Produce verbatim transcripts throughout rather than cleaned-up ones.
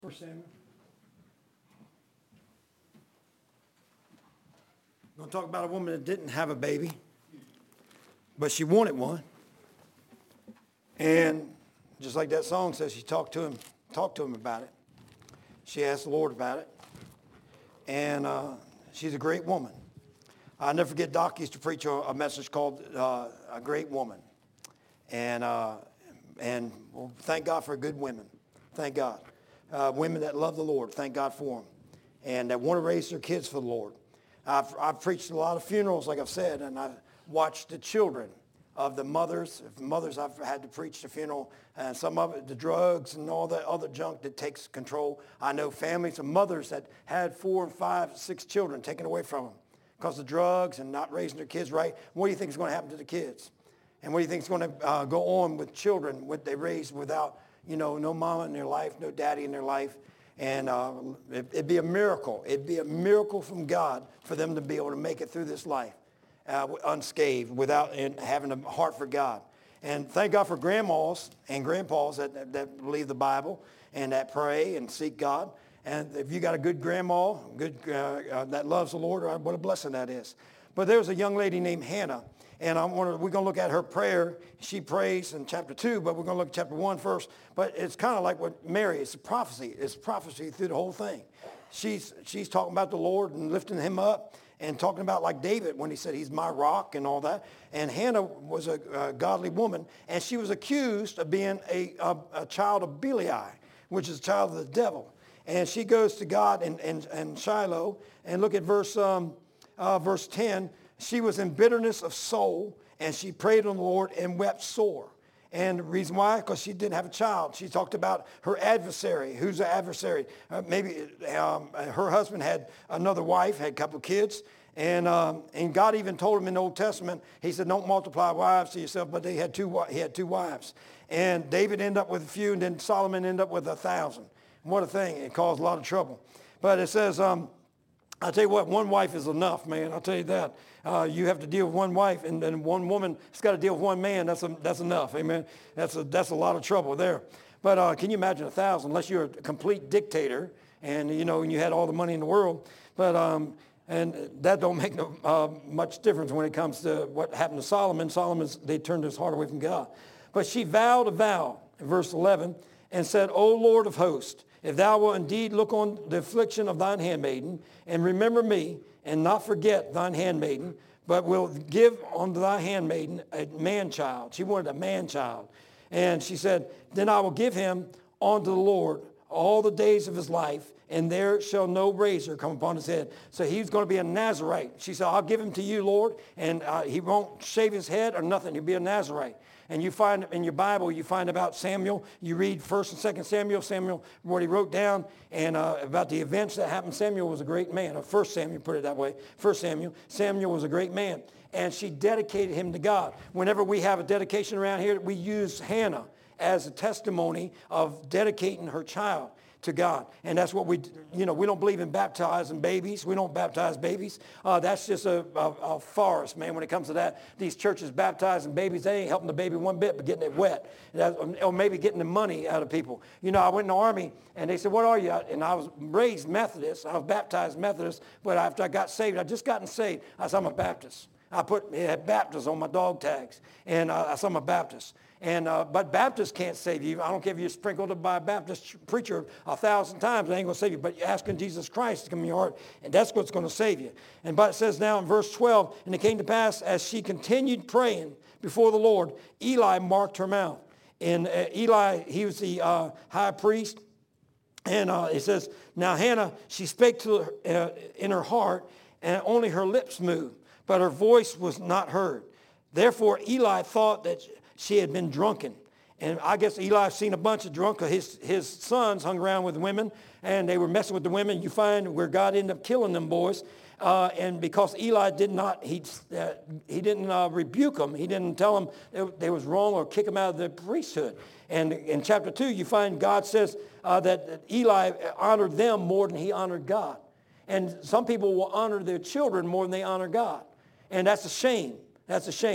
First Samuel. I'm going to talk about a woman that didn't have a baby, but she wanted one. And just like that song says, she talked to him, talked to him about it. She asked the Lord about it. And uh, she's a great woman. I'll never forget, Doc used to preach a, a message called uh, A Great Woman. And, uh, and well, thank God for good women. Thank God. Uh, women that love the Lord, thank God for them. And that want to raise their kids for the Lord. I've, I've preached a lot of funerals, like I've said, and I've watched the children of the mothers. Mothers I've had to preach the funeral, and some of it, the drugs and all that other junk that takes control. I know families of mothers that had four and five, six children taken away from them because of drugs and not raising their kids right. What do you think is going to happen to the kids? And what do you think is going to uh, go on with children, what they raised without, you know, no mama in their life, no daddy in their life? And uh, it, it'd be a miracle. It'd be a miracle from God for them to be able to make it through this life uh, unscathed without and having a heart for God. And thank God for grandmas and grandpas that, that, that believe the Bible and that pray and seek God. And if you got a good grandma, good uh, uh, that loves the Lord, what a blessing that is. But there's a young lady named Hannah. And I want to, we're going to look at her prayer. She prays in chapter two, but we're going to look at chapter one first. But it's kind of like what Mary, it's a prophecy. It's prophecy through the whole thing. She's, she's talking about the Lord and lifting him up and talking about like David when he said he's my rock and all that. And Hannah was a, a godly woman, and she was accused of being a, a, a child of Belial, which is a child of the devil. And she goes to God in, in, in Shiloh, and look at verse, um, uh, verse ten. She was in bitterness of soul, and she prayed on the Lord and wept sore. And the reason why? Because she didn't have a child. She talked about her adversary. Who's the adversary? Uh, maybe um, her husband had another wife, had a couple of kids. And um, and God even told him in the Old Testament, he said, don't multiply wives to yourself, but they had two, he had two wives. And David ended up with a few, and then Solomon ended up with a thousand. What a thing. It caused a lot of trouble. But it says, um, I'll tell you what, one wife is enough, man. I'll tell you that. Uh, you have to deal with one wife, and then one woman has got to deal with one man. That's a, that's enough, amen. That's a, that's a lot of trouble there. But uh, can you imagine a thousand, unless you're a complete dictator, and you know, and you had all the money in the world. But um, and that don't make no, uh, much difference when it comes to what happened to Solomon. Solomon, they turned his heart away from God. But she vowed a vow in verse eleven and said, O Lord of hosts, if thou wilt indeed look on the affliction of thine handmaiden, and remember me, and not forget thine handmaiden, but will give unto thy handmaiden a man-child. She wanted a man-child. And she said, then I will give him unto the Lord all the days of his life, and there shall no razor come upon his head. So he's going to be a Nazarite. She said, I'll give him to you, Lord, and uh, he won't shave his head or nothing. He'll be a Nazarite. And you find in your Bible, you find about Samuel. You read First and Second Samuel, Samuel, what he wrote down, and uh, about the events that happened. Samuel was a great man. Or First Samuel, put it that way. First Samuel. Samuel was a great man. And she dedicated him to God. Whenever we have a dedication around here, we use Hannah as a testimony of dedicating her child to God. And that's what we, you know, we don't believe in baptizing babies. We don't baptize babies. Uh, that's just a, a, a farce, man, when it comes to that. These churches baptizing babies, they ain't helping the baby one bit but getting it wet. That, or maybe getting the money out of people. You know, I went in the Army, and they said, what are you? And I was raised Methodist. I was baptized Methodist, but after I got saved, I just gotten saved. I said, I'm a Baptist. I put had Baptist on my dog tags, and uh, I said, I'm a Baptist. And uh, but Baptists can't save you. I don't care if you're sprinkled by a Baptist preacher a thousand times, it ain't going to save you. But you're asking Jesus Christ to come in your heart, and that's what's going to save you. And but it says now in verse twelve, and it came to pass as she continued praying before the Lord, Eli marked her mouth. And uh, Eli, he was the uh, high priest. And uh, it says, now Hannah, she spake to her, uh, in her heart, and only her lips moved, but her voice was not heard. Therefore Eli thought that she had been drunken. And I guess Eli's seen a bunch of drunk. His, his sons hung around with women, and they were messing with the women. You find where God ended up killing them boys. Uh, and because Eli did not, he, uh, he didn't uh, rebuke them. He didn't tell them they, they was wrong or kick them out of the priesthood. And in chapter two, you find God says uh, that Eli honored them more than he honored God. And some people will honor their children more than they honor God. And that's a shame. That's a shame.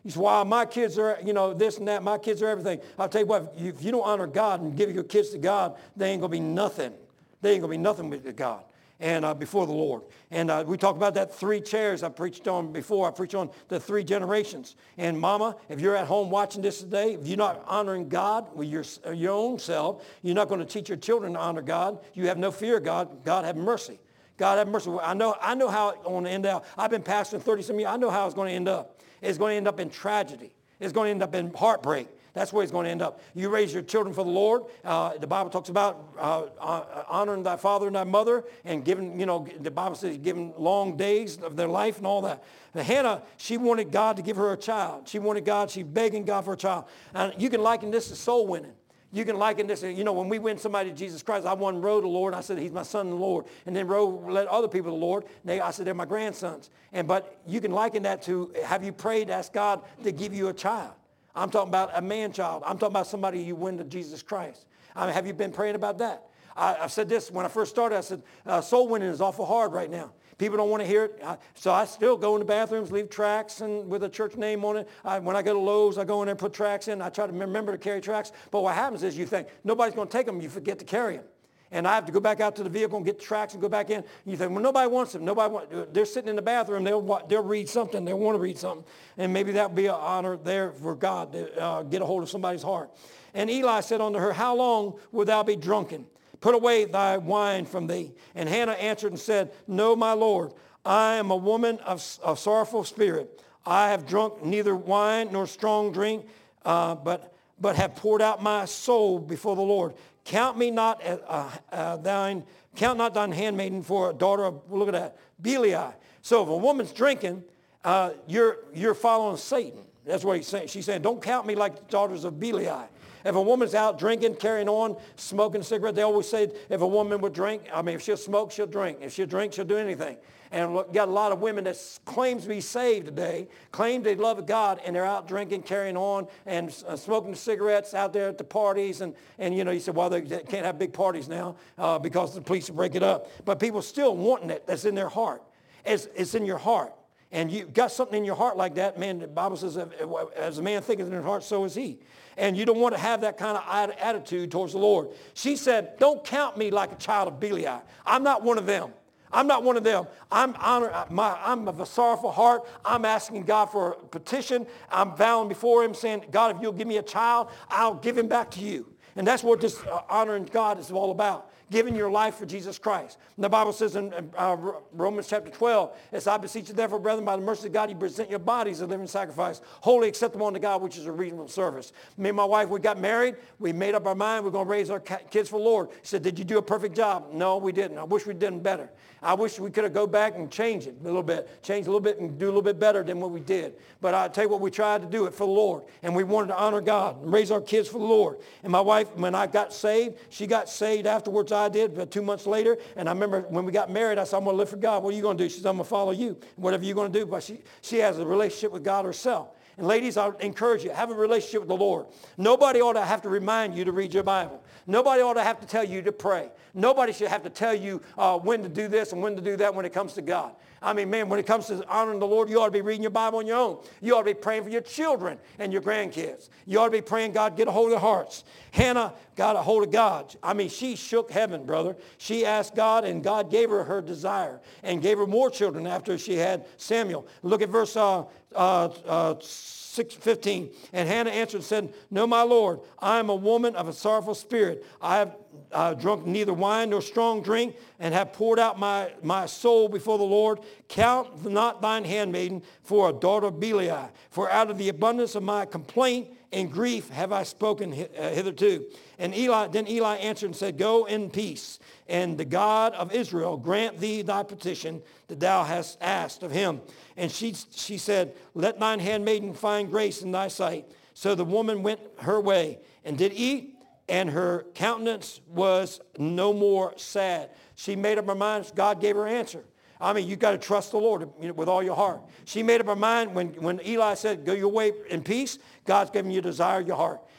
You say, well, my kids are, you know, this and that. My kids are everything. I'll tell you what, if you don't honor God and give your kids to God, they ain't going to be nothing. They ain't going to be nothing with God and uh, before the Lord. And uh, we talked about that three chairs I preached on before. I preached on the three generations. And mama, if you're at home watching this today, if you're not honoring God with your, your own self, you're not going to teach your children to honor God. You have no fear of God. God have mercy. God have mercy. I know, I know how it's going to end up. I've been pastoring thirty-some years. I know how it's going to end up. It's going to end up in tragedy. It's going to end up in heartbreak. That's where it's going to end up. You raise your children for the Lord. Uh, the Bible talks about uh, honoring thy father and thy mother and giving, you know, the Bible says giving long days of their life and all that. But Hannah, she wanted God to give her a child. She wanted God, she's begging God for a child. And you can liken this to soul winning. You can liken this, you know, when we win somebody to Jesus Christ, I won Roe to the Lord. I said, he's my son in the Lord. And then Roe led other people to the Lord. They, I said, they're my grandsons. And but you can liken that to, have you prayed, ask God to give you a child? I'm talking about a man-child. I'm talking about somebody you win to Jesus Christ. I mean, have you been praying about that? I, I said this when I first started. I said, uh, soul winning is awful hard right now. People don't want to hear it. I, so I still go in the bathrooms, leave tracts and with a church name on it. I, when I go to Lowe's, I go in there and put tracts in. I try to remember to carry tracts. But what happens is you think, nobody's going to take them. You forget to carry them. And I have to go back out to the vehicle and get the tracts and go back in. And you think, well, nobody wants them. Nobody want, they're sitting in the bathroom. They'll, they'll read something. They'll want to read something. And maybe that would be an honor there for God to uh, get a hold of somebody's heart. And Eli said unto her, how long wilt thou be drunken? Put away thy wine from thee. And Hannah answered and said, no, my Lord. I am a woman of, of sorrowful spirit. I have drunk neither wine nor strong drink, uh, but, but have poured out my soul before the Lord. Count me not uh, uh, thine, count not thine handmaiden for a daughter of, look at that, Belial. So if a woman's drinking, uh, you're, you're following Satan. That's what he's saying. She's saying, don't count me like the daughters of Belial. If a woman's out drinking, carrying on, smoking a cigarette, they always say if a woman would drink, I mean, if she'll smoke, she'll drink. If she'll drink, she'll do anything. And look, got a lot of women that claim to be saved today, claim they love God, and they're out drinking, carrying on, and uh, smoking cigarettes out there at the parties. And, and you know, you said, well, they can't have big parties now uh, because the police will break it up. But people still wanting it. That's in their heart. It's, it's in your heart. And you've got something in your heart like that, man, the Bible says, as a man thinketh in his heart, so is he. And you don't want to have that kind of attitude towards the Lord. She said, don't count me like a child of Belial. I'm not one of them. I'm not one of them. I'm, honor, my, I'm of a sorrowful heart. I'm asking God for a petition. I'm vowing before him saying, God, if you'll give me a child, I'll give him back to you. And that's what this uh, honoring God is all about. Giving your life for Jesus Christ. And the Bible says in uh, Romans chapter twelve, as I beseech you therefore, brethren, by the mercy of God, you present your bodies a living sacrifice, wholly acceptable unto God, which is a reasonable service. Me and my wife, we got married. We made up our mind we're going to raise our kids for the Lord. She said, did you do a perfect job? No, we didn't. I wish we'd done better. I wish we could have go back and change it a little bit, change a little bit and do a little bit better than what we did. But I tell you what, we tried to do it for the Lord. And we wanted to honor God and raise our kids for the Lord. And my wife, when I got saved, she got saved afterwards I did, but two months later. And I remember when we got married, I said, I'm going to live for God. What are you going to do? She said, I'm going to follow you. Whatever you're going to do. But she, she has a relationship with God herself. And ladies, I encourage you, have a relationship with the Lord. Nobody ought to have to remind you to read your Bible. Nobody ought to have to tell you to pray. Nobody should have to tell you uh, when to do this and when to do that when it comes to God. I mean, man, when it comes to honoring the Lord, you ought to be reading your Bible on your own. You ought to be praying for your children and your grandkids. You ought to be praying, God, get a hold of their hearts. Hannah got a hold of God. I mean, she shook heaven, brother. She asked God, and God gave her her desire and gave her more children after she had Samuel. Look at verse uh, uh, uh, six fifteen. And Hannah answered and said, no, my Lord, I am a woman of a sorrowful spirit. I have uh, drunk neither wine nor strong drink, and have poured out my, my soul before the Lord. Count not thine handmaiden for a daughter of Belial. For out of the abundance of my complaint and grief have I spoken hitherto. And Eli, then Eli answered and said, go in peace, and the God of Israel grant thee thy petition that thou hast asked of him. And she, she said, let thine handmaiden find grace in thy sight. So the woman went her way and did eat, and her countenance was no more sad. She made up her mind. God gave her answer. I mean, you got to trust the Lord with all your heart. She made up her mind when, when Eli said, go your way in peace, God's giving you a desire of your heart.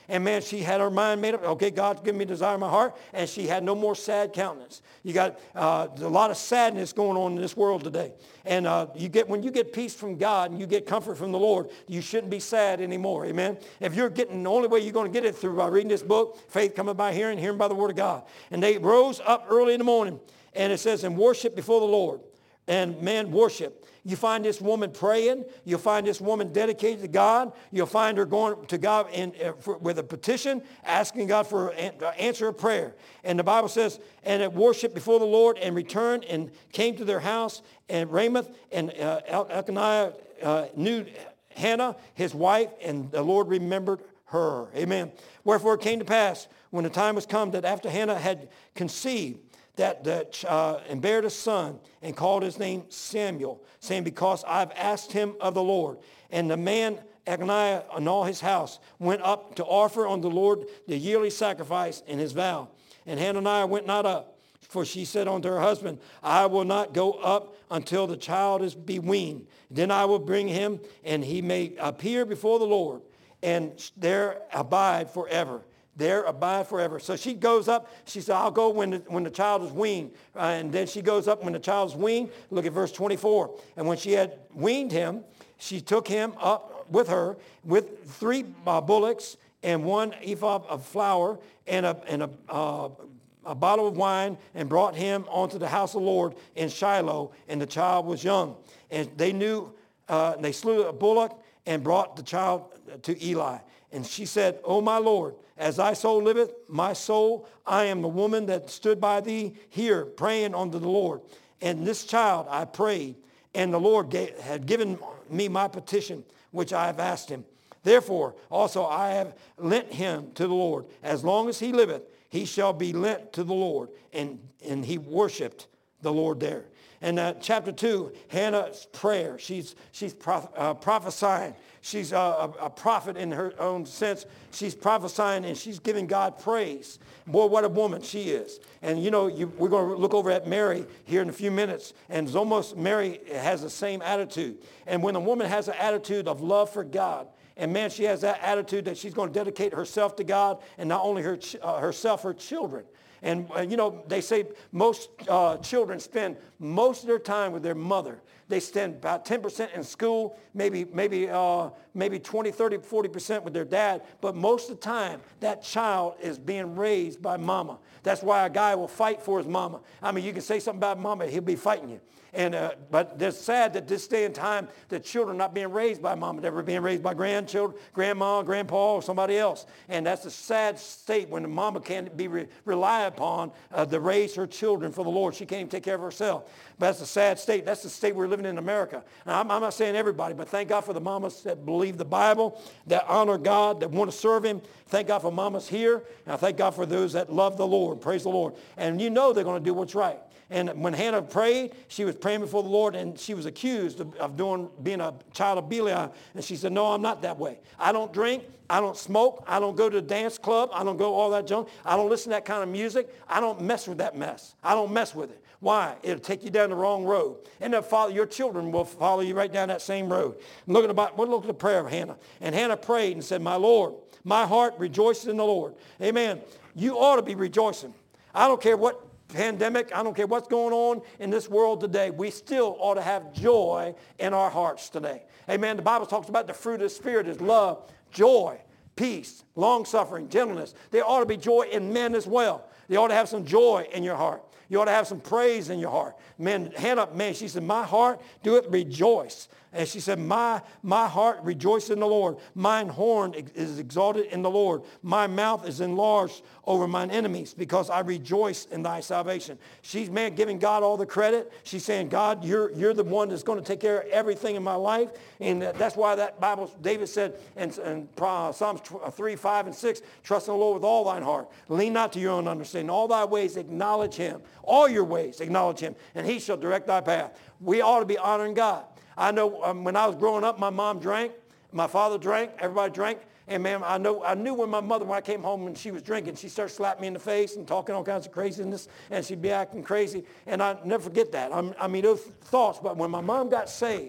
And man, she had her mind made up. Okay, God's given me a desire in my heart. And she had no more sad countenance. You got uh, a lot of sadness going on in this world today. And uh, you get when you get peace from God and you get comfort from the Lord, you shouldn't be sad anymore. Amen. If you're getting, the only way you're going to get it through by reading this book, faith coming by hearing, hearing by the word of God. And they rose up early in the morning. And it says, and worship before the Lord. And man, worship. You find this woman praying. You'll find this woman dedicated to God. You'll find her going to God in, uh, for, with a petition, asking God for an answer of prayer. And the Bible says, and it worshiped before the Lord and returned and came to their house. And Ramoth and uh, Elkanah uh, knew Hannah, his wife, and the Lord remembered her. Amen. Wherefore it came to pass, when the time was come that after Hannah had conceived, that, that uh, and bare a son, and called his name Samuel, saying, because I've asked him of the Lord. And the man Elkanah and all his house went up to offer unto the Lord the yearly sacrifice in his vow. And Hananiah went not up, for she said unto her husband, I will not go up until the child is be weaned. Then I will bring him, and he may appear before the Lord, and there abide forever. There abide forever. So she goes up. She said, I'll go when the, when the child is weaned. Uh, and then she goes up when the child is weaned. Look at verse twenty-four. And when she had weaned him, she took him up with her with three uh, bullocks and one ephah of flour and a, and a, uh, a bottle of wine, and brought him onto the house of the Lord in Shiloh. And the child was young. And they knew, uh, they slew a bullock and brought the child to Eli. And she said, O my Lord, as thy soul liveth, my soul, I am the woman that stood by thee here praying unto the Lord. And this child I prayed, and the Lord gave, had given me my petition, which I have asked him. Therefore also I have lent him to the Lord. As long as he liveth, he shall be lent to the Lord. And, and he worshiped the Lord there. And uh, chapter two, Hannah's prayer. She's, she's proph- uh, prophesying. She's a, a, a prophet in her own sense. She's prophesying and she's giving God praise. Boy, what a woman she is. And you know, you, we're going to look over at Mary here in a few minutes. And it's almost Mary has the same attitude. And when a woman has an attitude of love for God, and man, she has that attitude that she's going to dedicate herself to God, and not only her, uh, herself, her children. And, uh, you know, they say most uh, children spend most of their time with their mother. They spend about ten percent in school, maybe maybe uh, maybe twenty, thirty, forty percent with their dad. But most of the time, that child is being raised by mama. That's why a guy will fight for his mama. I mean, you can say something about mama, he'll be fighting you. And uh, but it's sad that this day and time that children are not being raised by mom, they're being raised by grandchildren, grandma, grandpa, or somebody else. And that's a sad state when the mama can't be re- relied upon uh, to raise her children for the Lord. She can't even take care of herself. But that's a sad state. That's the state we're living in America. Now, I'm, I'm not saying everybody, but thank God for the mamas that believe the Bible, that honor God, that want to serve him. Thank God for mamas here. And I thank God for those that love the Lord. Praise the Lord. And you know they're going to do what's right. And when Hannah prayed, she was praying before the Lord, and she was accused of, of doing being a child of Belial. And she said, no, I'm not that way. I don't drink. I don't smoke. I don't go to the dance club. I don't go all that junk. I don't listen to that kind of music. I don't mess with that mess. I don't mess with it. Why? It'll take you down the wrong road. And they'll follow, your children will follow you right down that same road. Look at, about, look at the prayer of Hannah. And Hannah prayed and said, my Lord, my heart rejoices in the Lord. Amen. You ought to be rejoicing. I don't care what pandemic, I don't care what's going on in this world today. We still ought to have joy in our hearts today. Amen. The Bible talks about the fruit of the Spirit is love, joy, peace, long-suffering, gentleness. There ought to be joy in men as well. You ought to have some joy in your heart. You ought to have some praise in your heart. Man, Hannah, man, she said, my heart doeth rejoice. And she said, my, my heart rejoices in the Lord. Mine horn is exalted in the Lord. My mouth is enlarged over mine enemies because I rejoice in thy salvation. She's, man, giving God all the credit. She's saying, God, you're, you're the one that's going to take care of everything in my life. And that's why that Bible, David said in, in Psalms three, five, and six, trust in the Lord with all thine heart. Lean not to your own understanding. All thy ways acknowledge him. All your ways acknowledge him, and he shall direct thy path. We ought to be honoring God. I know um, when I was growing up, my mom drank, my father drank, everybody drank. And man, I know I knew when my mother, when I came home and she was drinking, she started slapping me in the face and talking all kinds of craziness, and she'd be acting crazy. And I never forget that. I'm, I mean, those thoughts. But when my mom got saved,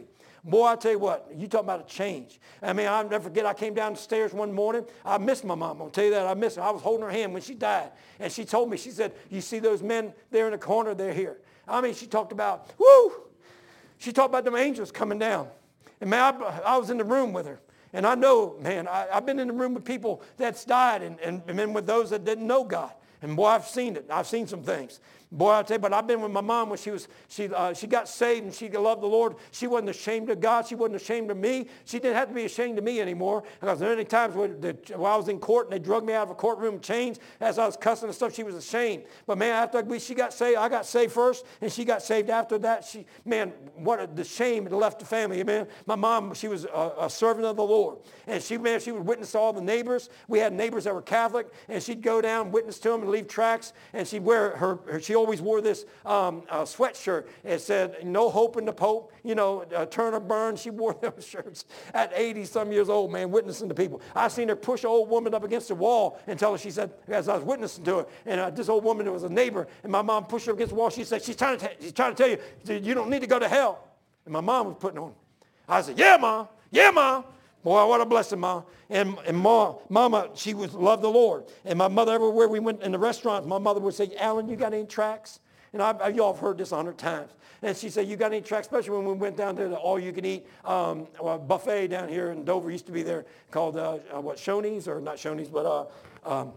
Boy, I tell you what, you talking about a change. I mean, I'll never forget, I came down the stairs one morning. I missed my mom. I'll tell you that. I missed her. I was holding her hand when she died. And she told me, she said, you see those men there in the corner? They're here. I mean, she talked about, whoo! She talked about them angels coming down. And man, I, I was in the room with her. And I know, man, I, I've been in the room with people that's died and, and been with those that didn't know God. And boy, I've seen it. I've seen some things. Boy, I tell you, but I've been with my mom when she was, she, uh, she got saved and she loved the Lord. She wasn't ashamed of God. She wasn't ashamed of me. She didn't have to be ashamed of me anymore. Because there were many times when, the, when I was in court and they drug me out of a courtroom chains as I was cussing and stuff, she was ashamed. But man, after we, she got saved, I got saved first and she got saved after that. She, man, what a, the shame that left the family, man. My mom, she was a, a servant of the Lord. And she, man, she would witness to all the neighbors. We had neighbors that were Catholic and she'd go down, witness to them and leave tracts. And she'd wear her, her she always wore this um, uh, sweatshirt. It said, no hope in the Pope, you know, uh, turn or burn. She wore those shirts at eighty some years old, man, witnessing to people. I seen her push an old woman up against the wall until she said, as I was witnessing to her, and uh, this old woman, that was a neighbor, and my mom pushed her against the wall. She said, she's trying to, t- she's trying to tell you, you don't need to go to hell. And my mom was putting on. I said, yeah, Mom. Yeah, Mom. Boy, what a blessing, Mom. And, and Ma, Mama, she was loved the Lord. And my mother, everywhere we went in the restaurants, my mother would say, Alan, you got any tracts? And I, I, y'all have heard this a hundred times. And she said, you got any tracts? Especially when we went down to the all-you-can-eat um, well, buffet down here in Dover. Used to be there called, uh, uh, what, Shoney's? Or not Shoney's, but uh, um,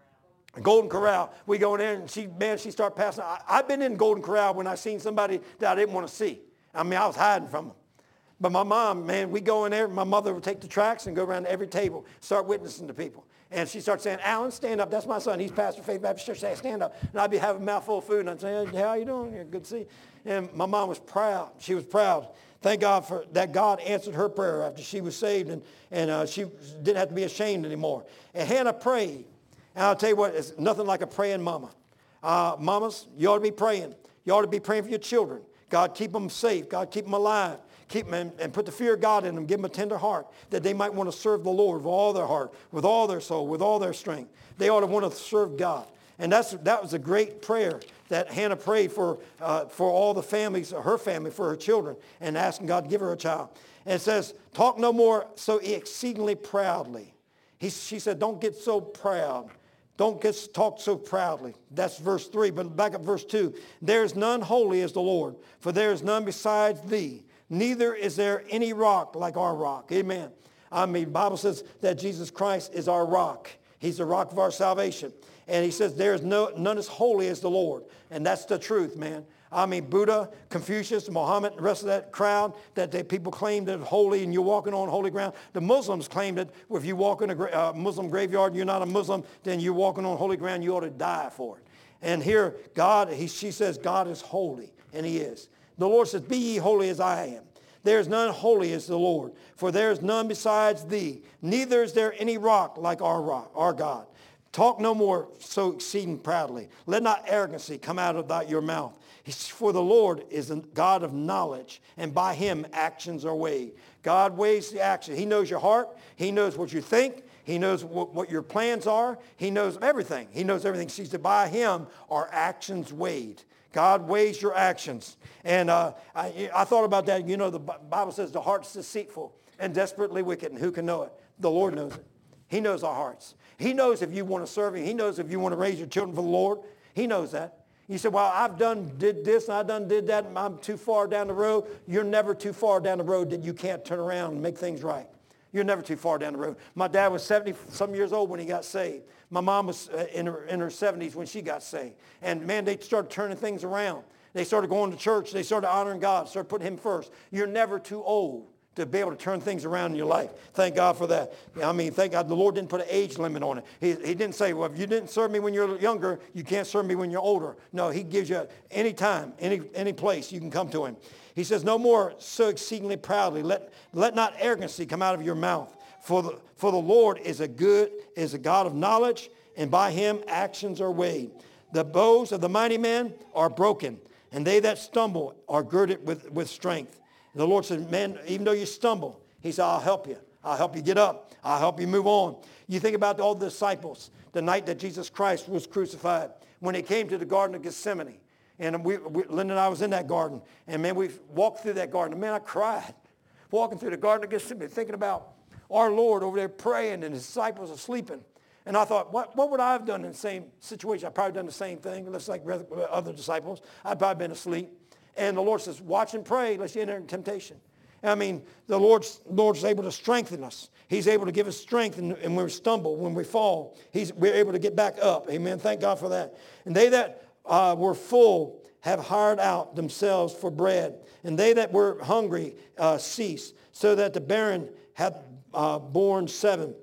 Golden Corral. We go in there, and she, man, she started passing. I, I've been in Golden Corral when I seen somebody that I didn't want to see. I mean, I was hiding from them. But my mom, man, we go in there, my mother would take the tracts and go around to every table, start witnessing to people. And she starts saying, Alan, stand up. That's my son. He's pastor of Faith Baptist Church. Say, stand up. And I'd be having a mouthful of food, and I'd say, hey, how you doing? Yeah, good to see you. And my mom was proud. She was proud. Thank God for that God answered her prayer after she was saved, and, and uh, she didn't have to be ashamed anymore. And Hannah prayed. And I'll tell you what, it's nothing like a praying mama. Uh, mamas, you ought to be praying. You ought to be praying for your children. God, keep them safe. God, keep them alive. Keep them and put the fear of God in them. Give them a tender heart that they might want to serve the Lord with all their heart, with all their soul, with all their strength. They ought to want to serve God. And that's that was a great prayer that Hannah prayed for uh, for all the families, her family, for her children, and asking God to give her a child. And it says, talk no more so exceedingly proudly. He, she said, don't get so proud. Don't get talk so proudly. That's verse three. But back up verse two. There is none holy as the Lord, for there is none besides thee. Neither is there any rock like our rock. Amen. I mean, the Bible says that Jesus Christ is our rock. He's the rock of our salvation. And he says there is no, none as holy as the Lord. And that's the truth, man. I mean, Buddha, Confucius, Muhammad, the rest of that crowd, that they, people claim that it's holy and you're walking on holy ground. The Muslims claim that if you walk in a uh, Muslim graveyard and you're not a Muslim, then you're walking on holy ground, you ought to die for it. And here, God, he, she says God is holy, and he is. The Lord says, be ye holy as I am. There is none holy as the Lord, for there is none besides thee. Neither is there any rock like our rock, our God. Talk no more so exceeding proudly. Let not arrogancy come out of thy, your mouth. For the Lord is a God of knowledge, and by him actions are weighed. God weighs the action. He knows your heart. He knows what you think. He knows what, what your plans are. He knows everything. He knows everything. She said, by him are actions weighed. God weighs your actions. And uh, I, I thought about that. You know, the Bible says the heart's deceitful and desperately wicked, and who can know it? The Lord knows it. He knows our hearts. He knows if you want to serve him. He knows if you want to raise your children for the Lord. He knows that. You say, well, I've done, did this, and I've done, did that, and I'm too far down the road. You're never too far down the road that you can't turn around and make things right. You're never too far down the road. My dad was seventy-some years old when he got saved. My mom was in her, in her seventies when she got saved. And, man, they started turning things around. They started going to church. They started honoring God, started putting him first. You're never too old to be able to turn things around in your life. Thank God for that. I mean, thank God the Lord didn't put an age limit on it. He, he didn't say, well, if you didn't serve me when you're younger, you can't serve me when you're older. No, he gives you any time, any, any place you can come to him. He says, no more so exceedingly proudly. Let, let not arrogancy come out of your mouth. For the, for the Lord is a good, is a God of knowledge, and by him actions are weighed. The bows of the mighty men are broken, and they that stumble are girded with, with strength. And the Lord said, man, even though you stumble, he said, I'll help you. I'll help you get up. I'll help you move on. You think about all the disciples, the night that Jesus Christ was crucified, when they came to the Garden of Gethsemane. And we, we, Linda and I was in that garden. And, man, we walked through that garden. And, man, I cried. walking through the Garden of Gethsemane, thinking about our Lord over there praying and his disciples are sleeping. And I thought, what, what would I have done in the same situation? I'd probably done the same thing, just like other disciples. I'd probably been asleep. And the Lord says, watch and pray lest you enter in temptation. I mean, the Lord's, Lord's able to strengthen us. He's able to give us strength, and, and when we stumble, when we fall, he's, we're able to get back up. Amen. Thank God for that. And they that uh, were full have hired out themselves for bread. And they that were hungry uh, ceased, so that the barren hath uh, borne seven.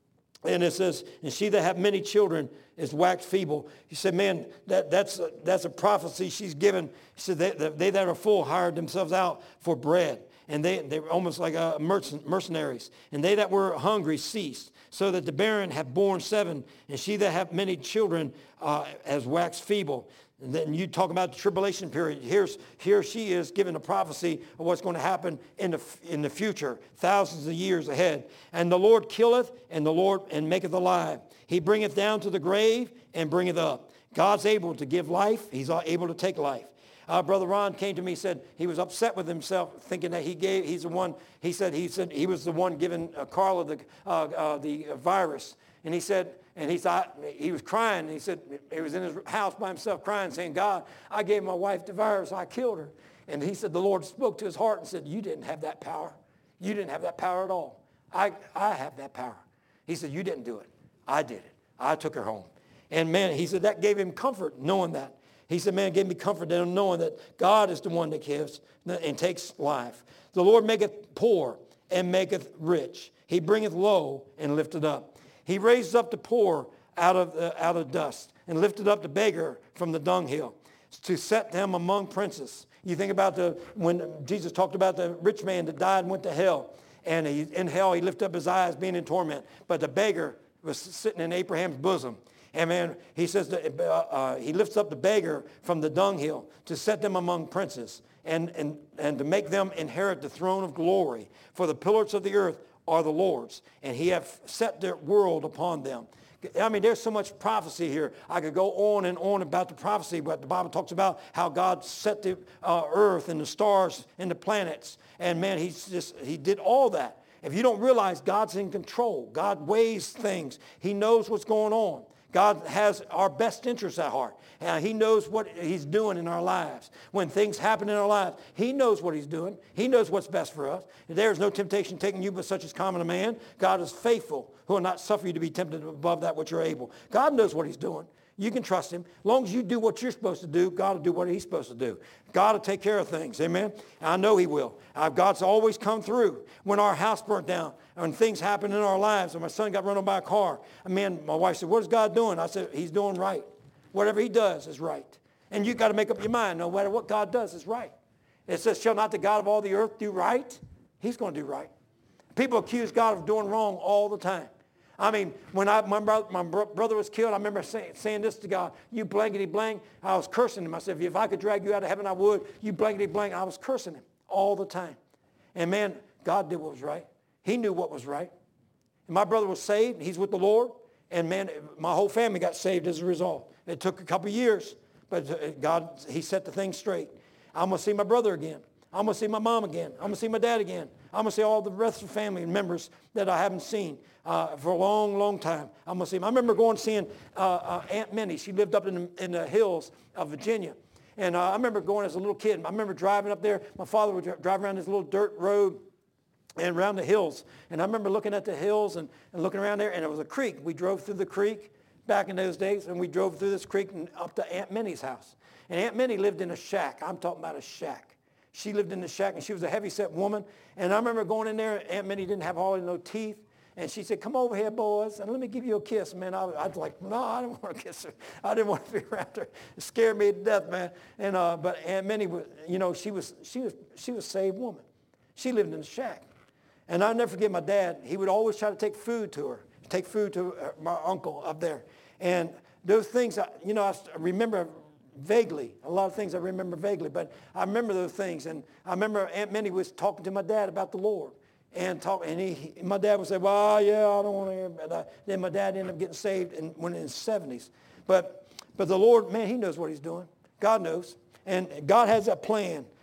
And it says, and she that hath many children is waxed feeble. He said, man, that, that's, a, that's a prophecy she's given. He said, they, they that are full hired themselves out for bread. And they, they were almost like uh, mercenaries. And they that were hungry ceased, so that the barren have borne seven, and she that hath many children uh, has waxed feeble. And then you talk about the tribulation period. Here's, here she is giving a prophecy of what's going to happen in the, in the future, thousands of years ahead. And the Lord killeth, and the Lord and maketh alive. He bringeth down to the grave and bringeth up. God's able to give life. He's able to take life. Uh, Brother Ron came to me and said he was upset with himself, thinking that he gave, he's the one, he said he said he was the one giving uh, Carla the, uh, uh, the virus. And he said, and he thought, he was crying. And he said, he was in his house by himself crying, saying, God, I gave my wife the virus. I killed her. And he said, the Lord spoke to his heart and said, you didn't have that power. You didn't have that power at all. I, I have that power. He said, you didn't do it. I did it. I took her home. And man, he said, that gave him comfort knowing that. He said, man, it gave me comfort in knowing that God is the one that gives and takes life. The Lord maketh poor and maketh rich. He bringeth low and lifteth up. He raises up the poor out of, uh, out of dust and lifted up the beggar from the dunghill to set them among princes. You think about the when Jesus talked about the rich man that died and went to hell. And he, in hell he lifted up his eyes being in torment. But the beggar was sitting in Abraham's bosom. And man, he says that uh, uh, he lifts up the beggar from the dunghill to set them among princes and, and, and to make them inherit the throne of glory. For the pillars of the earth are the Lord's, and he hath set their world upon them. I mean, there's so much prophecy here. I could go on and on about the prophecy, but the Bible talks about how God set the uh, earth and the stars and the planets. And man, he's just, he did all that. If you don't realize God's in control, God weighs things. He knows what's going on. God has our best interests at heart. And he knows what he's doing in our lives. When things happen in our lives, he knows what he's doing. He knows what's best for us. There is no temptation taking you but such as common a man. God is faithful, who will not suffer you to be tempted above that which you're able. God knows what he's doing. You can trust him. As long as you do what you're supposed to do, God will do what he's supposed to do. God will take care of things. Amen? And I know he will. Uh, God's always come through. When our house burnt down, when things happened in our lives, and my son got run over by a car, I mean, my wife said, what is God doing? I said, he's doing right. Whatever he does is right. And you got to make up your mind, no matter what God does is right. It says, shall not the God of all the earth do right? He's going to do right. People accuse God of doing wrong all the time. I mean, when I, my, brother, my brother was killed, I remember say, saying this to God, you blankety blank. I was cursing him. I said, if I could drag you out of heaven, I would. You blankety blank. I was cursing him all the time. And man, God did what was right. He knew what was right. And my brother was saved. He's with the Lord. And man, my whole family got saved as a result. It took a couple of years, but God, he set the thing straight. I'm going to see my brother again. I'm going to see my mom again. I'm going to see my dad again. I'm going to see all the rest of the family members that I haven't seen uh, for a long, long time. I'm going to see them. I remember going and seeing uh, uh, Aunt Minnie. She lived up in the, in the hills of Virginia. And uh, I remember going as a little kid. I remember driving up there. My father would drive around this little dirt road and around the hills. And I remember looking at the hills and, and looking around there, and it was a creek. We drove through the creek back in those days, and we drove through this creek and up to Aunt Minnie's house. And Aunt Minnie lived in a shack. I'm talking about a shack. She lived in the shack, and she was a heavy-set woman. And I remember going in there. Aunt Minnie didn't have hardly no teeth. And she said, come over here, boys, and let me give you a kiss. Man, I was, I was like, no, I didn't want to kiss her. I didn't want to be around her. It scared me to death, man. And uh, but Aunt Minnie was, you know, she was she was she was a saved woman. She lived in the shack. And I'll never forget my dad. He would always try to take food to her, take food to her, my uncle up there. And those things, you know, I remember vaguely. A lot of things I remember vaguely, but I remember those things. And I remember Aunt Minnie was talking to my dad about the Lord. And talk, and he, he, my dad would say, well, yeah, I don't want to hear about that. Then my dad ended up getting saved and went in his seventies. But, but the Lord, man, he knows what he's doing. God knows. And God has a plan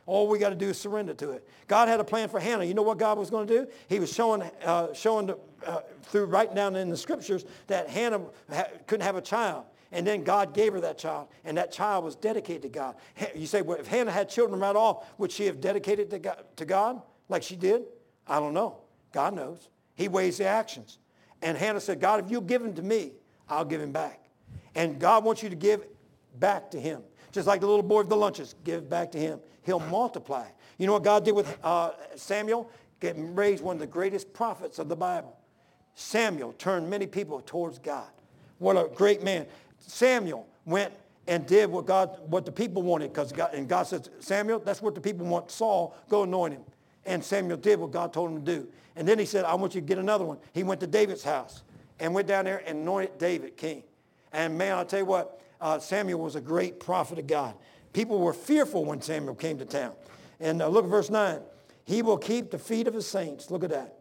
All we got to do is surrender to it. God had a plan for Hannah. You know what God was going to do? He was showing, uh, showing the, uh, through right down in the scriptures that Hannah ha- couldn't have a child. And then God gave her that child, and that child was dedicated to God. You say, well, if Hannah had children right off, would she have dedicated to God, to God like she did? I don't know. God knows. He weighs the actions. And Hannah said, God, if you give him to me, I'll give him back. And God wants you to give back to him. Just like the little boy with the lunches, give back to him. He'll multiply. You know what God did with uh, Samuel? Get raised one of the greatest prophets of the Bible. Samuel turned many people towards God. What a great man. Samuel went and did what God, what the people wanted, because God, and God says, Samuel, that's what the people want. Saul, go anoint him. And Samuel did what God told him to do. And then he said, I want you to get another one. He went to David's house and went down there and anointed David king. And man, I'll tell you what, uh, Samuel was a great prophet of God. People were fearful when Samuel came to town. And uh, look at verse nine. He will keep the feet of his saints. Look at that.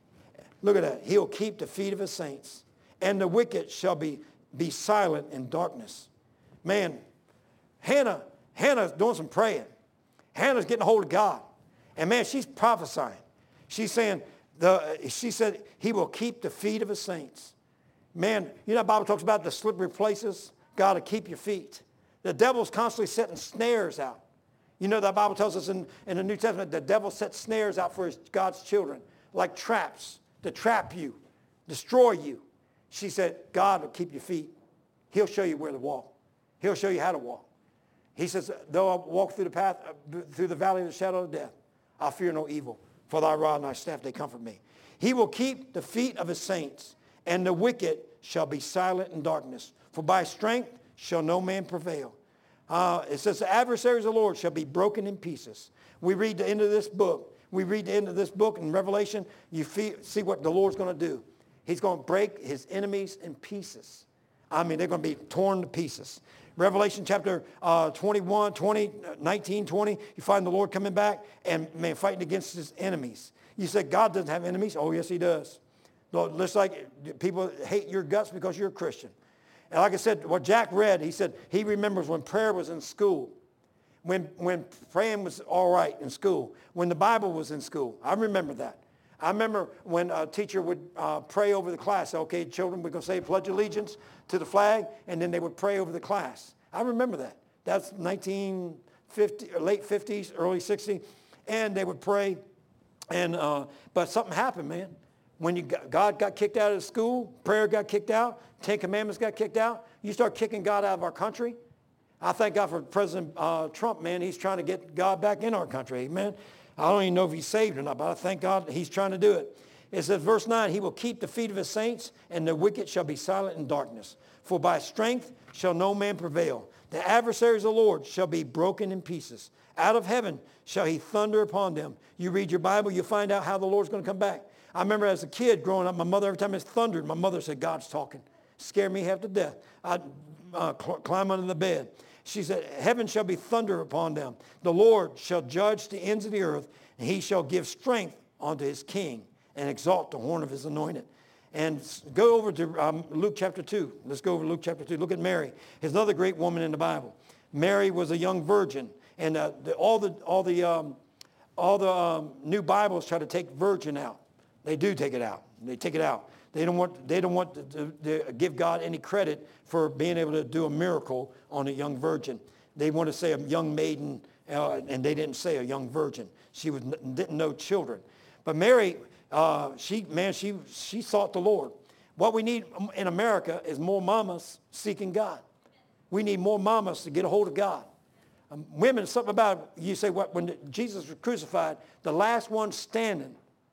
Look at that. He'll keep the feet of his saints. And the wicked shall be, be silent in darkness. Man, Hannah, Hannah's doing some praying. Hannah's getting a hold of God. And man, she's prophesying. She's saying, the, she said, he will keep the feet of his saints. Man, you know the Bible talks about the slippery places? God will keep your feet. The devil's constantly setting snares out. You know the Bible tells us in, in the New Testament, the devil sets snares out for his, God's children, like traps to trap you, destroy you. She said, God will keep your feet. He'll show you where to walk. He'll show you how to walk. He says, though I walk through the path, through the valley of the shadow of death, I'll fear no evil, for thy rod and thy staff, they comfort me. He will keep the feet of his saints, and the wicked shall be silent in darkness. For by strength shall no man prevail. Uh, it says, the adversaries of the Lord shall be broken in pieces. We read the end of this book. We read the end of this book in Revelation. You feel, see what the Lord's going to do. He's going to break his enemies in pieces. I mean, they're going to be torn to pieces. Revelation chapter uh, twenty-one, twenty, nineteen, twenty, you find the Lord coming back and, man, fighting against his enemies. You say, God doesn't have enemies. Oh, yes, he does. Just like people hate your guts because you're a Christian. And like I said, what Jack read, he said he remembers when prayer was in school, when, when praying was all right in school, when the Bible was in school. I remember that. I remember when a teacher would uh, pray over the class. Okay, children, we're going to say pledge allegiance to the flag, and then they would pray over the class. I remember that. That's nineteen fifty, or late fifties, early sixties, and they would pray. And uh, but something happened, man. When you got, God got kicked out of the school, prayer got kicked out, Ten Commandments got kicked out, you start kicking God out of our country. I thank God for President uh, Trump, man. He's trying to get God back in our country, amen. I don't even know if he's saved or not, but I thank God he's trying to do it. It says, verse nine, he will keep the feet of his saints, and the wicked shall be silent in darkness. For by strength shall no man prevail. The adversaries of the Lord shall be broken in pieces. Out of heaven shall he thunder upon them. You read your Bible, you find out how the Lord's going to come back. I remember as a kid growing up, my mother, every time it thundered, my mother said, God's talking. Scared me half to death. I'd uh, cl- climb under the bed. She said, heaven shall be thunder upon them. The Lord shall judge the ends of the earth, and he shall give strength unto his king and exalt the horn of his anointed. And go over to um, Luke chapter two. Let's go over to Luke chapter two. Look at Mary. Here's another great woman in the Bible. Mary was a young virgin. And uh, the, all the, all the, um, all the um, new Bibles try to take virgin out. They do take it out. They take it out. They don't want, they don't want to, to, to give God any credit for being able to do a miracle on a young virgin. They want to say a young maiden, uh, and they didn't say a young virgin. She was, didn't know children. But Mary, uh, she, man, she, she sought the Lord. What we need in America is more mamas seeking God. We need more mamas to get a hold of God. Um, women, something about, you say, what, when Jesus was crucified, the last one standing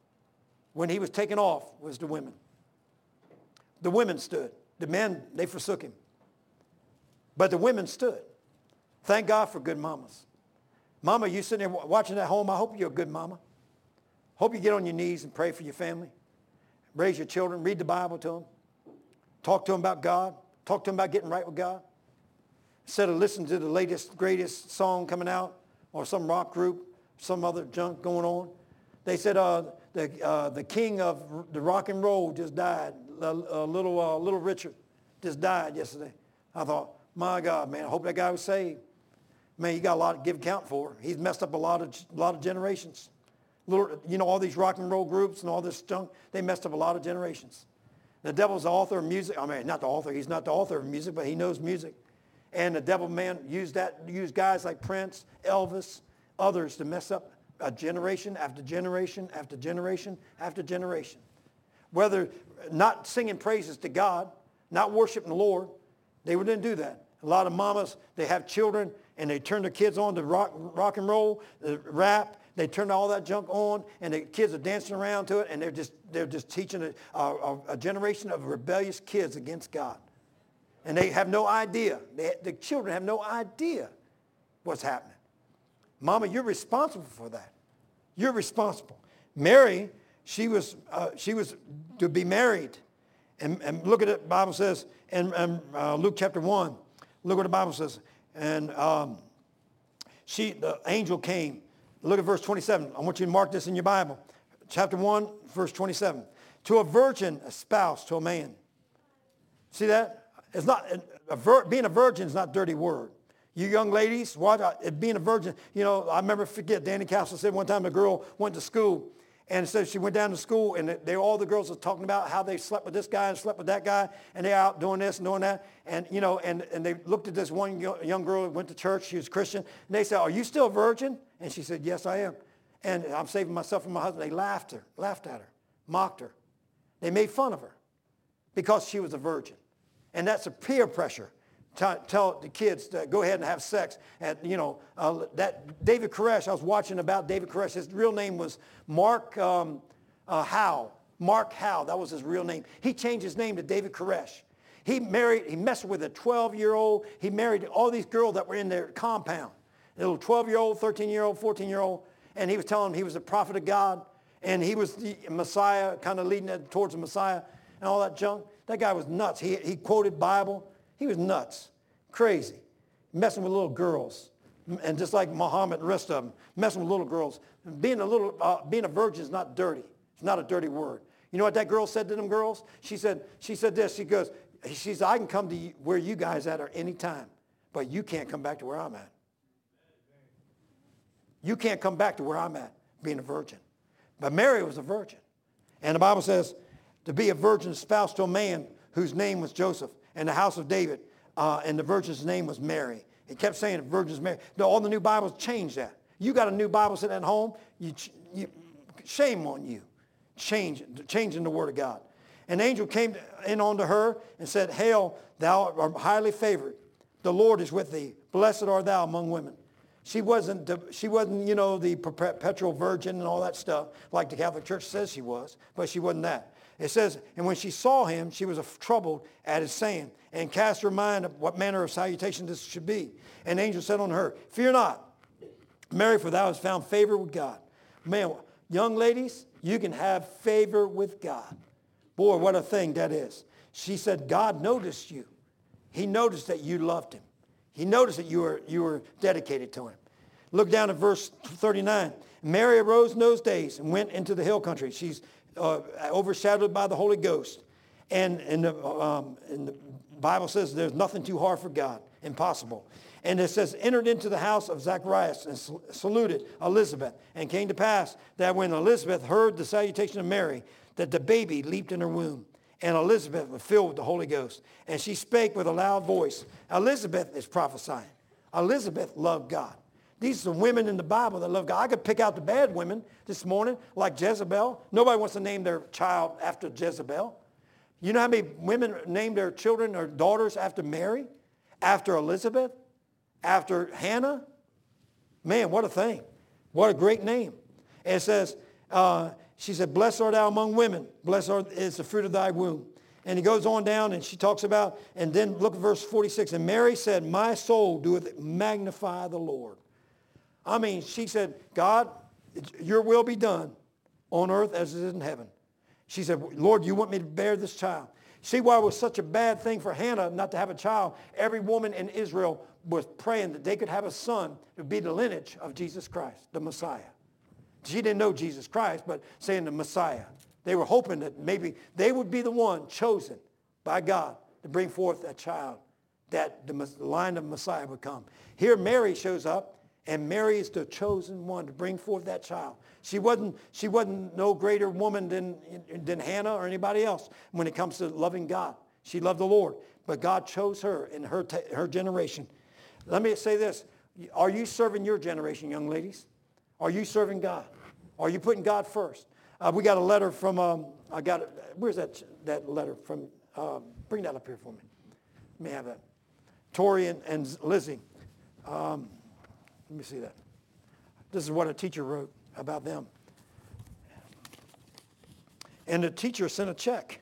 when he was taken off was the women. The women stood. The men, they forsook him. But the women stood. Thank God for good mamas. Mama, you sitting there watching at home, I hope you're a good mama. Hope you get on your knees and pray for your family. Raise your children. Read the Bible to them. Talk to them about God. Talk to them about getting right with God. Instead of listening to the latest, greatest song coming out or some rock group, some other junk going on. They said uh, the, uh, the king of the rock and roll just died. A, a little, uh, little Richard just died yesterday. I thought, my God, man, I hope that guy was saved. Man, you got a lot to give account for. He's messed up a lot of a lot of generations. Little, you know, all these rock and roll groups and all this junk, they messed up a lot of generations. The devil's the author of music. I mean, not the author. He's not the author of music, but he knows music. And the devil, man, used that, used guys like Prince, Elvis, others to mess up a generation after generation after generation after generation. Whether not singing praises to God, not worshiping the Lord, they wouldn't do that. A lot of mamas, they have children and they turn their kids on to rock, rock and roll, uh, rap. They turn all that junk on, and the kids are dancing around to it, and they're just they're just teaching a, a, a generation of rebellious kids against God. And they have no idea. They, the children have no idea what's happening. Mama, you're responsible for that. You're responsible. Mary, she was uh, she was to be married. And, and look at it, the Bible says in, in uh, Luke chapter one, look what the Bible says. And um, she, the angel came. Look at verse twenty-seven. I want you to mark this in your Bible. Chapter one, verse twenty-seven. To a virgin, a spouse to a man. See that? It's not, a vir, being a virgin is not a dirty word. You young ladies, watch out, being a virgin. You know, I remember, forget, Danny Castle said one time a girl went to school, and so she went down to school, and they, all the girls were talking about how they slept with this guy and slept with that guy, and they're out doing this and doing that. And, you know, and, and they looked at this one young girl who went to church. She was Christian. And they said, are you still a virgin? And she said, yes, I am. And I'm saving myself from my husband. They laughed her, laughed at her, mocked her. They made fun of her because she was a virgin. And that's a peer pressure. Tell, tell the kids to go ahead and have sex. And, you know, uh, that David Koresh, I was watching about David Koresh. His real name was Mark um, uh, Howe. Mark Howe, that was his real name. He changed his name to David Koresh. He married, he messed with a twelve-year-old. He married all these girls that were in their compound. A little twelve-year-old, thirteen-year-old, fourteen-year-old. And he was telling them he was a prophet of God. And he was the Messiah, kind of leading it towards the Messiah and all that junk. That guy was nuts. He, he quoted Bible. He was nuts, crazy, messing with little girls. And just like Muhammad and the rest of them, messing with little girls. Being a little, uh, being a virgin is not dirty. It's not a dirty word. You know what that girl said to them girls? She said, she said this. She goes, she said, I can come to you, where you guys at are any time, but you can't come back to where I'm at. You can't come back to where I'm at, being a virgin. But Mary was a virgin. And the Bible says to be a virgin spouse to a man whose name was Joseph, in the house of David, uh, and the virgin's name was Mary. It kept saying the virgin's Mary. All the new Bibles changed that. You got a new Bible sitting at home, you, you, shame on you. Change, changing the word of God. An angel came in unto her and said, Hail, thou art highly favored. The Lord is with thee. Blessed art thou among women. She wasn't, she wasn't, you know, the perpetual virgin and all that stuff like the Catholic Church says she was, but she wasn't that. It says, and when she saw him, she was troubled at his saying, and cast her mind of what manner of salutation this should be. And the angel said unto her, Fear not, Mary, for thou hast found favor with God. Man, young ladies, you can have favor with God. Boy, what a thing that is. She said, God noticed you. He noticed that you loved him. He noticed that you were, you were dedicated to him. Look down at verse thirty-nine. Mary arose in those days and went into the hill country. She's uh, overshadowed by the Holy Ghost. And, and, the, um, and the Bible says there's nothing too hard for God, impossible. And it says, entered into the house of Zacharias and saluted Elizabeth. And came to pass that when Elizabeth heard the salutation of Mary, that the baby leaped in her womb. And Elizabeth was filled with the Holy Ghost. And she spake with a loud voice. Elizabeth is prophesying. Elizabeth loved God. These are women in the Bible that love God. I could pick out the bad women this morning, like Jezebel. Nobody wants to name their child after Jezebel. You know how many women name their children or daughters after Mary? After Elizabeth? After Hannah? Man, what a thing. What a great name. And it says, uh, she said, Blessed art thou among women. Blessed is the fruit of thy womb. And he goes on down and she talks about, and then look at verse forty-six. And Mary said, My soul doeth magnify the Lord. I mean, she said, God, your will be done on earth as it is in heaven. She said, Lord, you want me to bear this child? See why it was such a bad thing for Hannah not to have a child? Every woman in Israel was praying that they could have a son to be the lineage of Jesus Christ, the Messiah. She didn't know Jesus Christ, but saying the Messiah. They were hoping that maybe they would be the one chosen by God to bring forth that child that the line of Messiah would come. Here Mary shows up, and Mary is the chosen one to bring forth that child. She wasn't, she wasn't no greater woman than, than Hannah or anybody else when it comes to loving God. She loved the Lord, but God chose her in her, her generation. Let me say this. Are you serving your generation, young ladies? Are you serving God? Are you putting God first? Uh, we got a letter from, um, I got it, where's that, that letter from? Uh, bring that up here for me. Let me have that. Tori and, and Lizzie. Um, let me see that. This is what a teacher wrote about them. And the teacher sent a check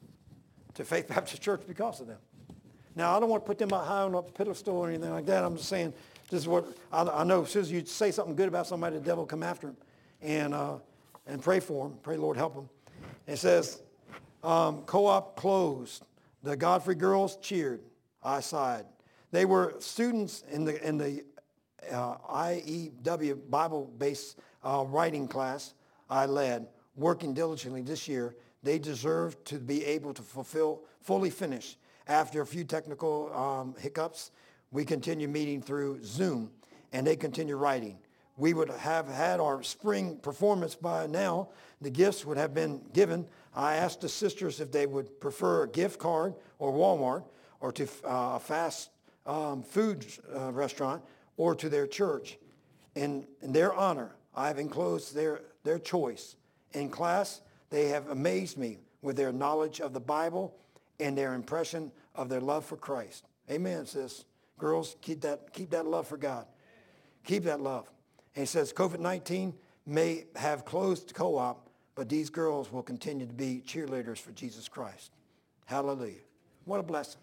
to Faith Baptist Church because of them. Now, I don't want to put them out high on a pedestal or anything like that. I'm just saying, this is what, I, I know as soon as you say something good about somebody, the devil will come after him. And, uh, and pray for them. Pray, Lord, help them. It says, um, co-op closed. The Godfrey girls cheered. I sighed. They were students in the, in the uh, I E W Bible-based uh, writing class I led, working diligently this year. They deserve to be able to fulfill, fully finish. After a few technical um, hiccups, we continue meeting through Zoom, and they continue writing. We would have had our spring performance by now. The gifts would have been given. I asked the sisters if they would prefer a gift card or Walmart or to uh, a fast um, food uh, restaurant or to their church. In, in their honor, I have enclosed their, their choice. In class, they have amazed me with their knowledge of the Bible and their impression of their love for Christ. Amen, sis. Girls, keep that, keep that love for God. Keep that love. And he says COVID nineteen may have closed co-op, but these girls will continue to be cheerleaders for Jesus Christ. Hallelujah. What a blessing.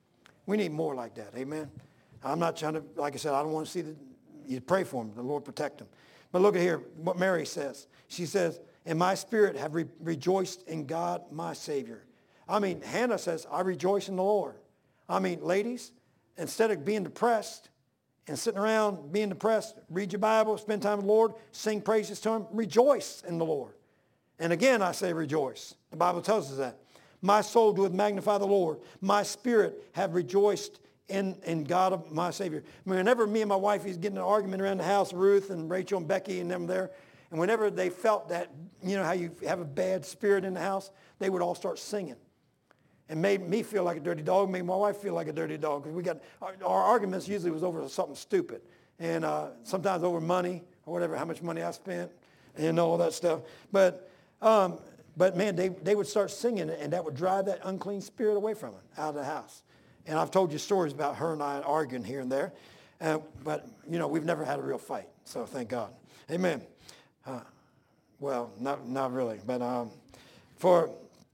We need more like that. Amen. I'm not trying to, like I said, I don't want to see that you pray for them. The Lord protect them. But look at here what Mary says. She says, in my spirit have re- rejoiced in God, my Savior. I mean, Hannah says, I rejoice in the Lord. I mean, ladies, instead of being depressed and sitting around being depressed, read your Bible, spend time with the Lord, sing praises to him, rejoice in the Lord. And again, I say rejoice. The Bible tells us that. My soul doeth magnify the Lord. My spirit have rejoiced in, in God of my Savior. I mean, whenever me and my wife is getting an argument around the house, Ruth and Rachel and Becky and them there, and whenever they felt that, you know how you have a bad spirit in the house, they would all start singing. And made me feel like a dirty dog, made my wife feel like a dirty dog. Because we got, our, our arguments usually was over something stupid. And uh, sometimes over money or whatever, how much money I spent and all that stuff. But, um, but man, they, they would start singing and that would drive that unclean spirit away from them, out of the house. And I've told you stories about her and I arguing here and there. Uh, but, you know, we've never had a real fight. So thank God. Amen. Uh, well, not, not really. But um, for...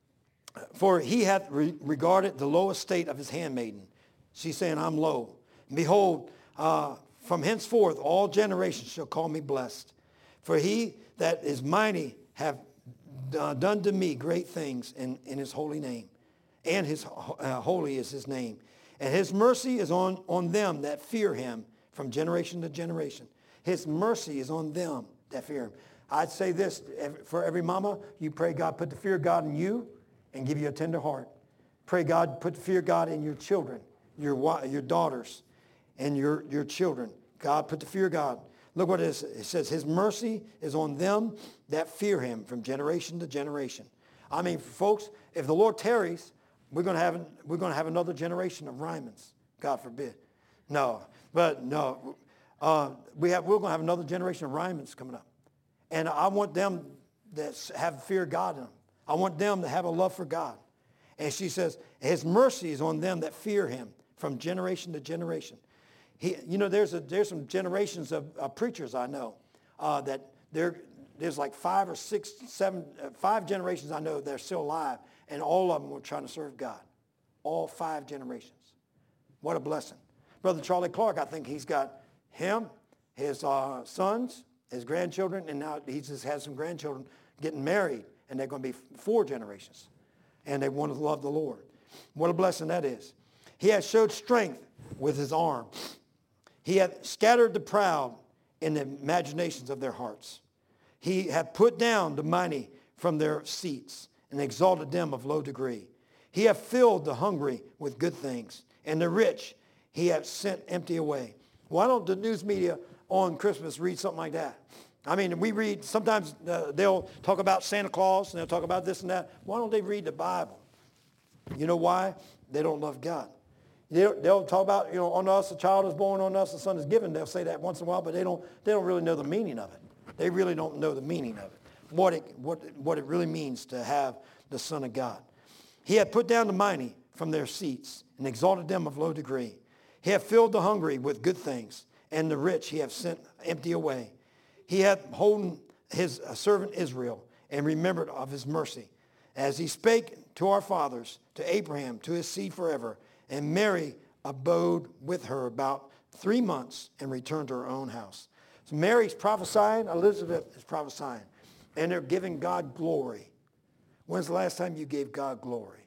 For he hath re- regarded the low estate of his handmaiden. She's saying, I'm low. And behold, uh, from henceforth all generations shall call me blessed. For he that is mighty hath uh, done to me great things in, in his holy name. And his uh, holy is his name. And his mercy is on, on them that fear him from generation to generation. His mercy is on them that fear him. I'd say this, for every mama, you pray God put the fear of God in you and give you a tender heart. Pray God put the fear of God in your children, your your daughters, and your, your children. God put the fear of God. Look what it is. It says his mercy is on them that fear him from generation to generation. I mean, folks, if the Lord tarries, we're going to have we're going to have another generation of Rymans. God forbid. No, but no, uh, we have we're going to have another generation of Rymans coming up, and I want them that have fear of God in them. I want them to have a love for God. And she says, his mercy is on them that fear him from generation to generation. He, you know, there's, a, there's some generations of, of preachers I know uh, that there's like five or six, seven, uh, five generations I know that are still alive, and all of them were trying to serve God. All five generations. What a blessing. Brother Charlie Clark, I think he's got him, his uh, sons, his grandchildren, and now he just has some grandchildren getting married. And they're going to be four generations. And they want to love the Lord. What a blessing that is. He has showed strength with his arm. He hath scattered the proud in the imaginations of their hearts. He hath put down the mighty from their seats and exalted them of low degree. He hath filled the hungry with good things, and the rich he hath sent empty away. Why don't the news media on Christmas read something like that? I mean, we read, sometimes uh, they'll talk about Santa Claus and they'll talk about this and that. Why don't they read the Bible? You know why? They don't love God. They'll, they'll talk about, you know, on us a child is born, on us a son is given. They'll say that once in a while, but they don't, they don't really know the meaning of it. They really don't know the meaning of it, what it, what, what it really means to have the Son of God. He hath put down the mighty from their seats and exalted them of low degree. He hath filled the hungry with good things, and the rich he hath sent empty away. He hath holden his servant Israel and remembered of his mercy, as he spake to our fathers, to Abraham, to his seed forever. And Mary abode with her about three months and returned to her own house. So Mary's prophesying, Elizabeth is prophesying, and they're giving God glory. When's the last time you gave God glory?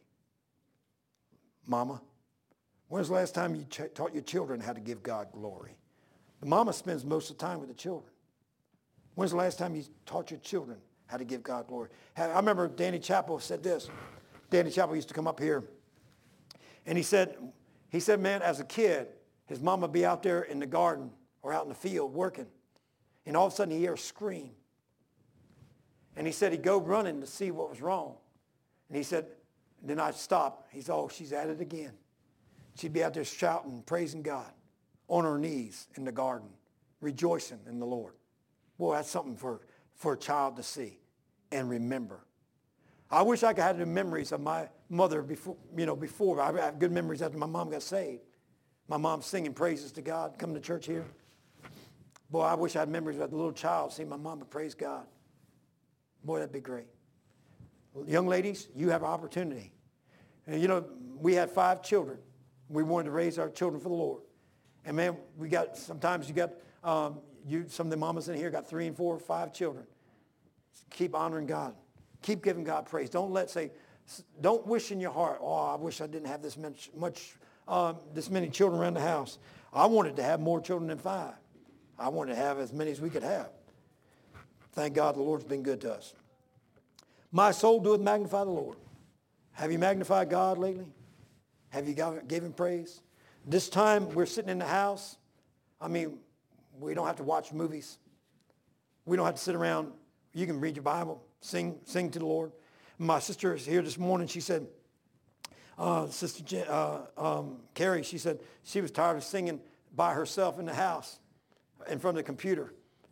Mama? When's the last time you ch- taught your children how to give God glory? The mama spends most of the time with the children. When's the last time you taught your children how to give God glory? I remember Danny Chappell said this. Danny Chappell used to come up here, and he said, he said, man, as a kid, his mama would be out there in the garden or out in the field working, and all of a sudden he'd hear a scream. And he said he'd go running to see what was wrong. And he said, then I'd stop. He said, oh, she's at it again. She'd be out there shouting, praising God, on her knees in the garden, rejoicing in the Lord. Boy, that's something for, for a child to see and remember. I wish I could have the memories of my mother before, you know, before. I have good memories after my mom got saved. My mom singing praises to God, coming to church here. Boy, I wish I had memories of a little child seeing my mama praise God. Boy, that'd be great. Young ladies, you have an opportunity. And you know, we had five children. We wanted to raise our children for the Lord. And man, we got, sometimes you got, um, you, some of the mamas in here got three and four, five children. Keep honoring God. Keep giving God praise. Don't let say, don't wish in your heart, oh, I wish I didn't have this much, much um, this many children around the house. I wanted to have more children than five. I wanted to have as many as we could have. Thank God the Lord's been good to us. My soul doeth magnify the Lord. Have you magnified God lately? Have you given praise? This time we're sitting in the house. I mean, we don't have to watch movies. We don't have to sit around. You can read your Bible, sing, sing to the Lord. My sister is here this morning. She said, uh, Sister Jen, uh, um, Carrie, she said she was tired of singing by herself in the house in front of the computer.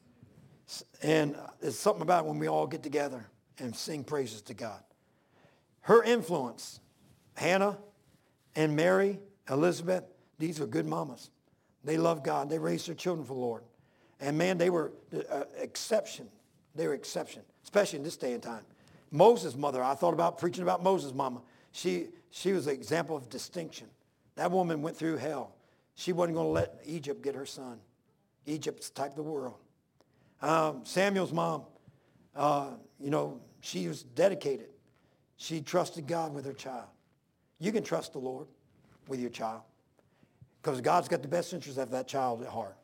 And there's something about when we all get together and sing praises to God. Her influence, Hannah and Mary, Elizabeth, these were good mamas. They loved God. They raised their children for the Lord. And man, they were uh, exception. They were exception, especially in this day and time. Moses' mother, I thought about preaching about Moses' mama. She, she was an example of distinction. That woman went through hell. She wasn't going to let Egypt get her son. Egypt's the type of the world. Um, Samuel's mom, uh, you know, she was dedicated. She trusted God with her child. You can trust the Lord with your child because God's got the best interest of that child at heart.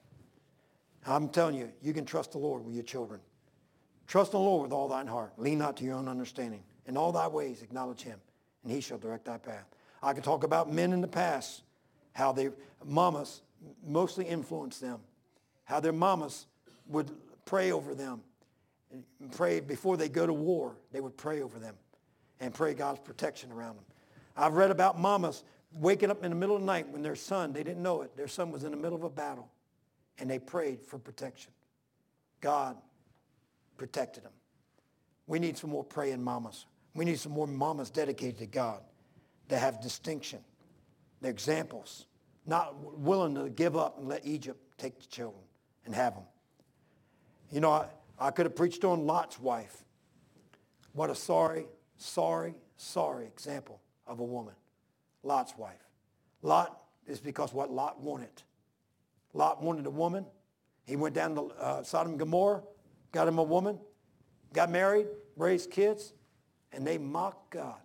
I'm telling you, you can trust the Lord with your children. Trust in the Lord with all thine heart. Lean not to your own understanding. In all thy ways acknowledge him, and he shall direct thy path. I can talk about men in the past, how their mamas mostly influenced them, how their mamas would pray over them, and pray before they go to war. They would pray over them and pray God's protection around them. I've read about mamas waking up in the middle of the night when their son, they didn't know it, their son was in the middle of a battle, and they prayed for protection. God protected them. We need some more praying mamas. We need some more mamas dedicated to God that have distinction. They're examples, not willing to give up and let Egypt take the children and have them. You know, I, I could have preached on Lot's wife. What a sorry, sorry, sorry example of a woman. Lot's wife. Lot is because what Lot wanted. Lot wanted a woman. He went down to uh, Sodom and Gomorrah, got him a woman, got married, raised kids, and they mocked God,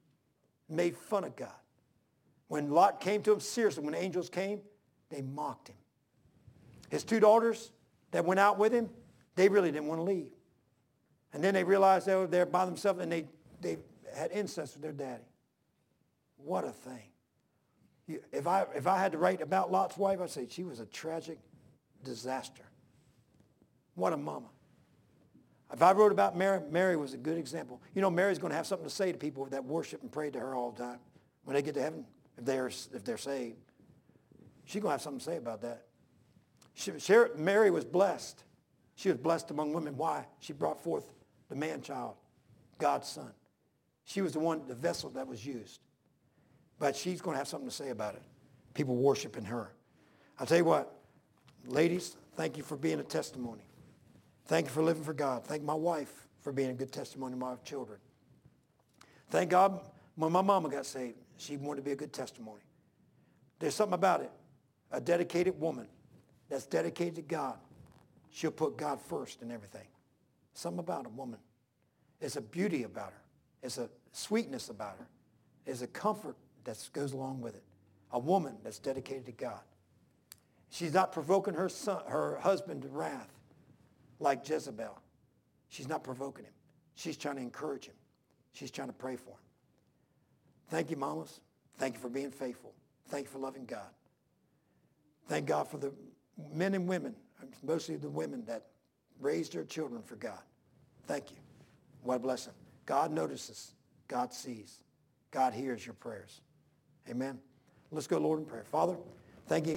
made fun of God. When Lot came to him, seriously, when the angels came, they mocked him. His two daughters that went out with him, they really didn't want to leave. And then they realized they were there by themselves, and they, they had incest with their daddy. What a thing. You, if, I, if I had to write about Lot's wife, I'd say she was a tragic disaster. What a mama. If I wrote about Mary, Mary was a good example. You know, Mary's going to have something to say to people that worship and pray to her all the time. When they get to heaven, if they're, if they're saved, she's going to have something to say about that. She, she, Mary was blessed. She was blessed among women. Why? She brought forth the man-child, God's son. She was the one, the vessel that was used. But she's going to have something to say about it. People worshiping her. I'll tell you what, ladies, thank you for being a testimony. Thank you for living for God. Thank my wife for being a good testimony to my children. Thank God when my mama got saved, she wanted to be a good testimony. There's something about it. A dedicated woman that's dedicated to God, she'll put God first in everything. Something about a woman. There's a beauty about her. There's a sweetness about her. There's a comfort that goes along with it. A woman that's dedicated to God. She's not provoking her son, her husband to wrath like Jezebel. She's not provoking him. She's trying to encourage him. She's trying to pray for him. Thank you, mamas. Thank you for being faithful. Thank you for loving God. Thank God for the men and women, mostly the women that raised their children for God. Thank you. What a blessing. God notices. God sees. God hears your prayers. Amen. Let's go, Lord, in prayer. Father, thank you.